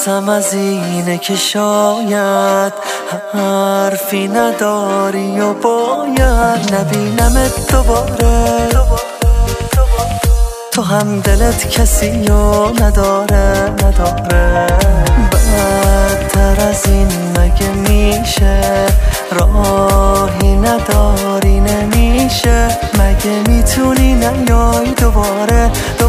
ترسم از اینه که شاید حرفی نداری و باید نبینمت دوباره. تو هم دلت کسی رو نداره. بدتر از این مگه میشه؟ راهی نداری نمیشه؟ مگه میتونی نیای دوباره؟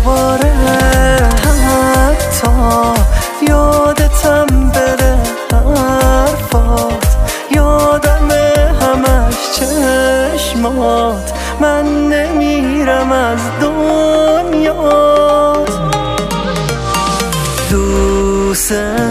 حتی یادتم بره حرفات، یادمه همش چشمات، من نمیرم از دنیات. دوست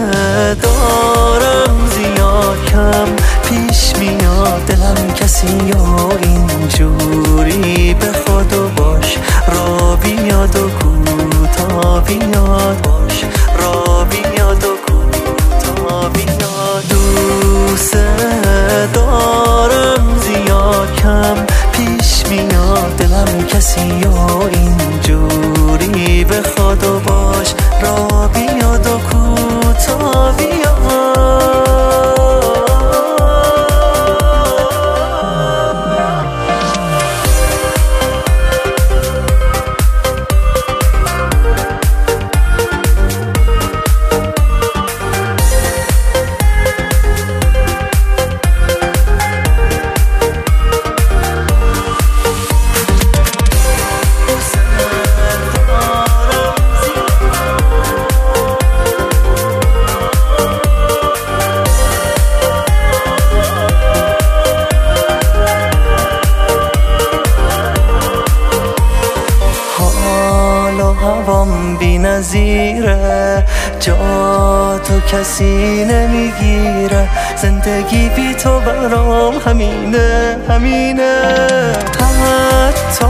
دارم زیاد کم پیش میاد دلم کسی یا اینجوری به خودو باش، را بیاد و کوتا بیاد باش، را بیاد و کوتا بیاد. دوست دارم زیاد کم پیش میاد دلم کسی یا اینجوری به خودو باش، را بیاد و کوتا بیاد. هوام بی نظیره، جا تو کسی نمیگیره، زندگی بی تو برام همینه. حتی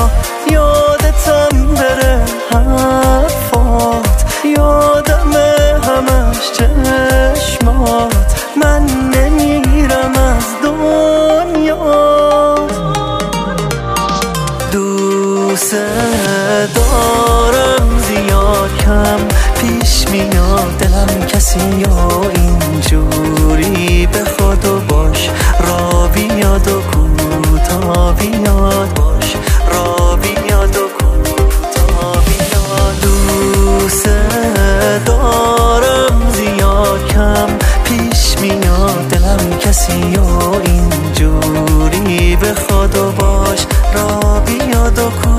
یادتم بره حرفات، یادمه همش چشمات، من نمیرم از دنیات. دوست دارم زیاد کم پیش میاد دلم کسی یا اینجوری به خودو باش، را بیاد و کوتا بیاد باش، را بیاد و کوتا بیاد. دوست دارم زیاد کم پیش میاد دلم کسی یا اینجوری به خودو باش، را بیاد و